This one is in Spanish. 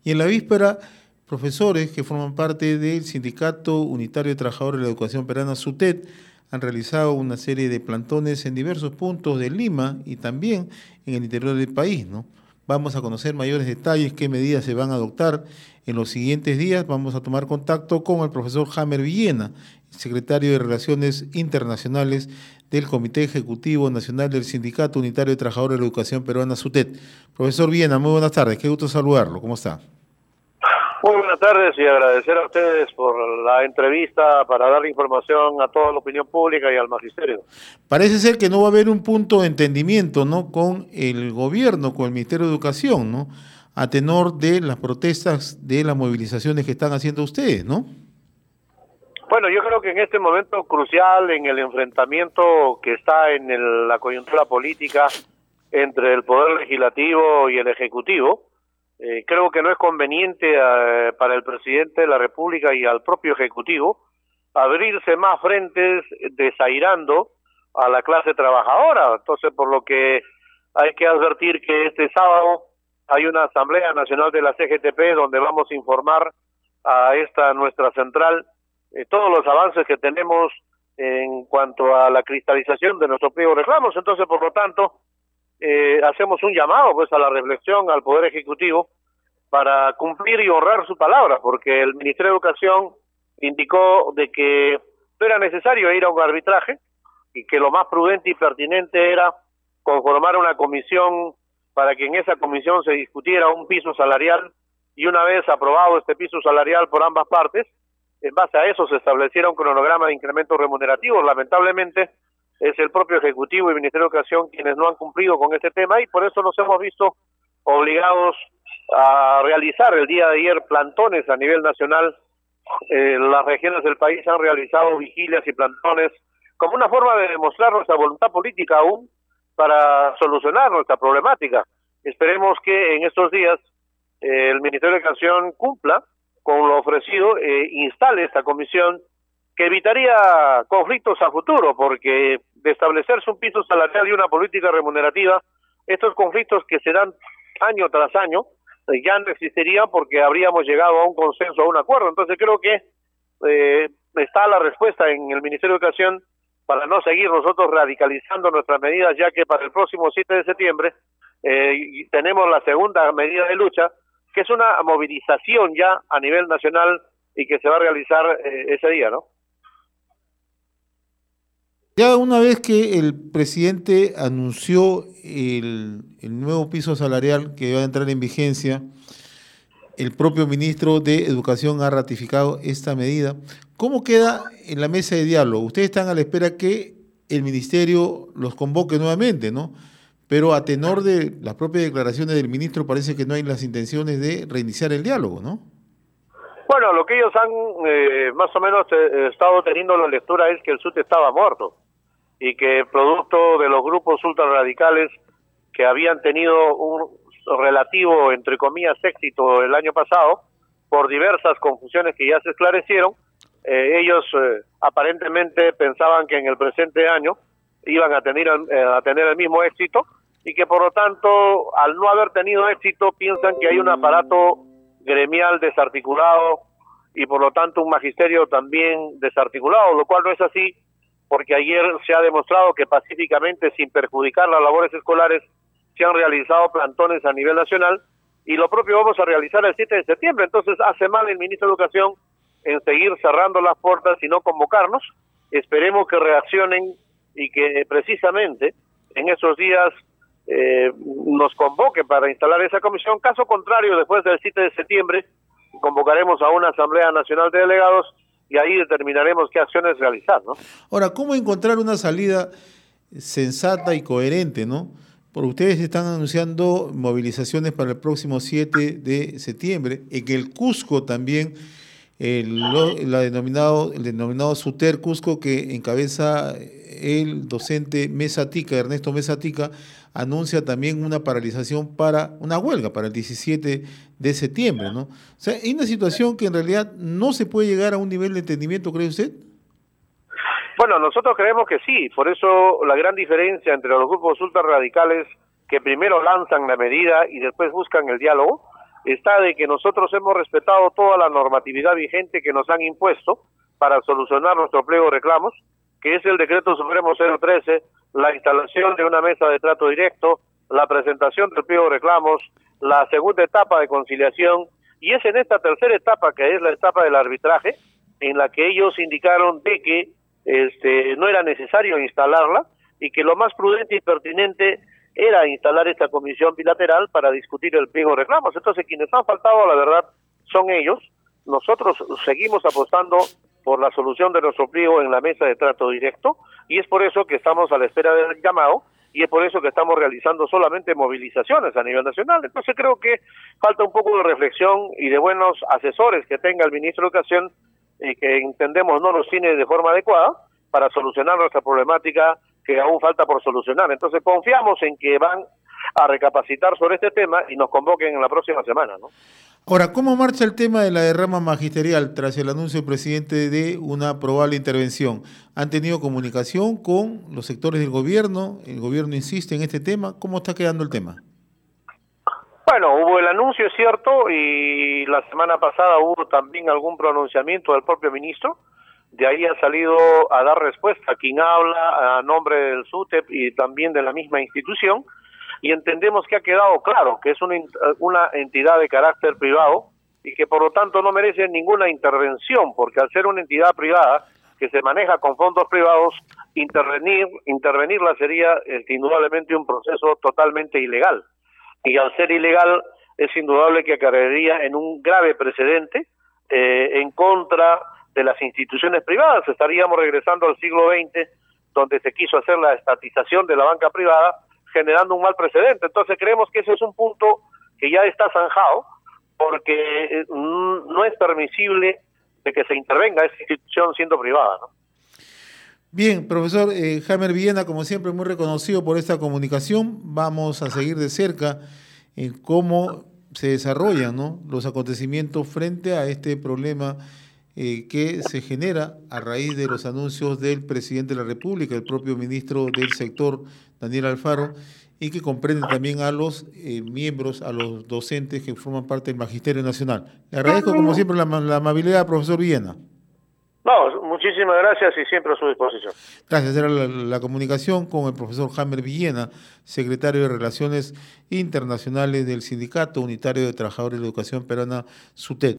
Y en la víspera, profesores que forman parte del Sindicato Unitario de Trabajadores de la Educación Peruana, SUTED, han realizado una serie de plantones en diversos puntos de Lima y también en el interior del país, ¿no? Vamos a conocer mayores detalles, qué medidas se van a adoptar en los siguientes días. Vamos a tomar contacto con el profesor Jamer Villena, secretario de Relaciones Internacionales del Comité Ejecutivo Nacional del Sindicato Unitario de Trabajadores de la Educación Peruana, SUTED. Profesor Villena, muy buenas tardes, qué gusto saludarlo, ¿cómo está? Muy buenas tardes y agradecer a ustedes por la entrevista para dar información a toda la opinión pública y al magisterio. Parece ser que no va a haber un punto de entendimiento, ¿no?, con el gobierno, con el Ministerio de Educación, ¿no?, a tenor de las protestas, de las movilizaciones que están haciendo ustedes, ¿no? Bueno, yo creo que en este momento crucial, en el enfrentamiento que está en la coyuntura política entre el Poder Legislativo y el Ejecutivo, creo que no es conveniente para el presidente de la República y al propio Ejecutivo abrirse más frentes desairando a la clase trabajadora. Entonces, por lo que hay que advertir que este sábado hay una Asamblea Nacional de la CGTP donde vamos a informar a esta nuestra central todos los avances que tenemos en cuanto a la cristalización de nuestros pliegos de reclamos. Entonces, por lo tanto, hacemos un llamado pues a la reflexión al Poder Ejecutivo para cumplir y honrar su palabra, porque el Ministerio de Educación indicó de que no era necesario ir a un arbitraje y que lo más prudente y pertinente era conformar una comisión para que en esa comisión se discutiera un piso salarial y una vez aprobado este piso salarial por ambas partes, en base a eso se estableciera un cronograma de incrementos remunerativos. Lamentablemente es el propio Ejecutivo y Ministerio de Educación quienes no han cumplido con este tema y por eso nos hemos visto obligados a realizar el día de ayer plantones a nivel nacional. Las regiones del país han realizado vigilias y plantones como una forma de demostrar nuestra voluntad política aún para solucionar nuestra problemática. Esperemos que en estos días el Ministerio de Educación cumpla con lo ofrecido, instale esta comisión que evitaría conflictos a futuro, porque de establecerse un piso salarial y una política remunerativa, estos conflictos que se dan año tras año ya no existirían porque habríamos llegado a un consenso, a un acuerdo. Entonces creo que está la respuesta en el Ministerio de Educación para no seguir nosotros radicalizando nuestras medidas, ya que para el próximo 7 de septiembre tenemos la segunda medida de lucha, que es una movilización ya a nivel nacional y que se va a realizar ese día, ¿no? Ya una vez que el presidente anunció el nuevo piso salarial que va a entrar en vigencia, el propio ministro de Educación ha ratificado esta medida. ¿Cómo queda en la mesa de diálogo? Ustedes están a la espera que el ministerio los convoque nuevamente, ¿no? Pero a tenor de las propias declaraciones del ministro parece que no hay las intenciones de reiniciar el diálogo, ¿no? Bueno, lo que ellos han más o menos estado teniendo la lectura es que el SUT estaba muerto y que producto de los grupos ultrarradicales que habían tenido un relativo, entre comillas, éxito el año pasado, por diversas confusiones que ya se esclarecieron, ellos aparentemente pensaban que en el presente año iban a tener el mismo éxito y que por lo tanto, al no haber tenido éxito, piensan que hay un aparato gremial desarticulado y por lo tanto un magisterio también desarticulado, lo cual no es así, porque ayer se ha demostrado que pacíficamente, sin perjudicar las labores escolares, se han realizado plantones a nivel nacional y lo propio vamos a realizar el 7 de septiembre. Entonces hace mal el ministro de Educación en seguir cerrando las puertas y no convocarnos. Esperemos que reaccionen y que precisamente en esos días nos convoque para instalar esa comisión. Caso contrario, después del 7 de septiembre convocaremos a una Asamblea Nacional de Delegados y ahí determinaremos qué acciones realizar, ¿no? Ahora, ¿cómo encontrar una salida sensata y coherente, ¿no? Porque ustedes están anunciando movilizaciones para el próximo 7 de septiembre, en el Cusco también, el denominado SUTER Cusco, que encabeza el docente Ernesto Mesatica, anuncia también una paralización una huelga para el 17 de septiembre, ¿no? O sea, hay una situación que en realidad no se puede llegar a un nivel de entendimiento, ¿cree usted? Bueno, nosotros creemos que sí, por eso la gran diferencia entre los grupos ultrarradicales que primero lanzan la medida y después buscan el diálogo, está de que nosotros hemos respetado toda la normatividad vigente que nos han impuesto para solucionar nuestro pliego de reclamos, que es el Decreto Supremo 013, la instalación de una mesa de trato directo, la presentación del pliego de reclamos, la segunda etapa de conciliación, y es en esta tercera etapa, que es la etapa del arbitraje, en la que ellos indicaron de que no era necesario instalarla y que lo más prudente y pertinente era instalar esta comisión bilateral para discutir el pliego de reclamos. Entonces, quienes han faltado a la verdad son ellos. Nosotros seguimos apostando por la solución de nuestro pliego en la mesa de trato directo, y es por eso que estamos a la espera del llamado, y es por eso que estamos realizando solamente movilizaciones a nivel nacional. Entonces creo que falta un poco de reflexión y de buenos asesores que tenga el ministro de Educación, que entendemos no los tiene de forma adecuada para solucionar nuestra problemática que aún falta por solucionar. Entonces confiamos en que van a recapacitar sobre este tema y nos convoquen en la próxima semana, ¿no? Ahora, ¿cómo marcha el tema de la derrama magisterial tras el anuncio del presidente de una probable intervención? ¿Han tenido comunicación con los sectores del gobierno? ¿El gobierno insiste en este tema? ¿Cómo está quedando el tema? Bueno, hubo el anuncio, es cierto, y la semana pasada hubo también algún pronunciamiento del propio ministro. De ahí ha salido a dar respuesta a quien habla a nombre del SUTEP y también de la misma institución, y entendemos que ha quedado claro que es una entidad de carácter privado y que por lo tanto no merece ninguna intervención, porque al ser una entidad privada que se maneja con fondos privados, intervenirla sería indudablemente un proceso totalmente ilegal, y al ser ilegal es indudable que acarrearía en un grave precedente en contra de las instituciones privadas. Estaríamos regresando al siglo XX, donde se quiso hacer la estatización de la banca privada, generando un mal precedente. Entonces creemos que ese es un punto que ya está zanjado, porque no es permisible de que se intervenga esa institución siendo privada, ¿no? Bien, profesor Jamer Villena, como siempre, muy reconocido por esta comunicación. Vamos a seguir de cerca en cómo se desarrollan, ¿no?, los acontecimientos frente a este problema que se genera a raíz de los anuncios del presidente de la República, el propio ministro del sector, Daniel Alfaro, y que comprende también a los miembros, a los docentes que forman parte del Magisterio Nacional. Le agradezco, como siempre, la amabilidad, profesor Villena. No, muchísimas gracias y siempre a su disposición. Gracias. Era la comunicación con el profesor Jamer Villena, secretario de Relaciones Internacionales del Sindicato Unitario de Trabajadores de la Educación Peruana, SUTET.